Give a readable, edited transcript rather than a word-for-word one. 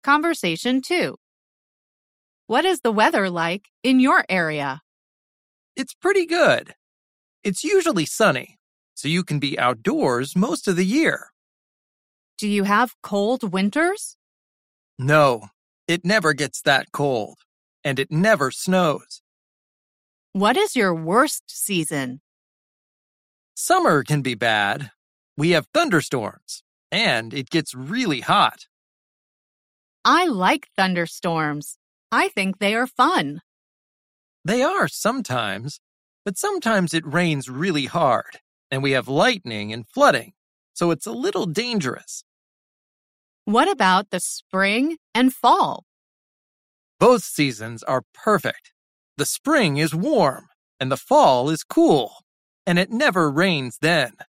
conversation too. What is the weather like in your area? It's pretty good. It's usually sunny, so you can be outdoors most of the year. Do you have cold winters? No, it never gets that cold, and it never snows. What is your worst season? Summer can be bad. We have thunderstorms, and it gets really hot. I like thunderstorms. I think they are fun. They are sometimes, but sometimes it rains really hard, and we have lightning and flooding, so it's a little dangerous. What about the spring and fall? Both seasons are perfect. The spring is warm, and the fall is cool, and it never rains then.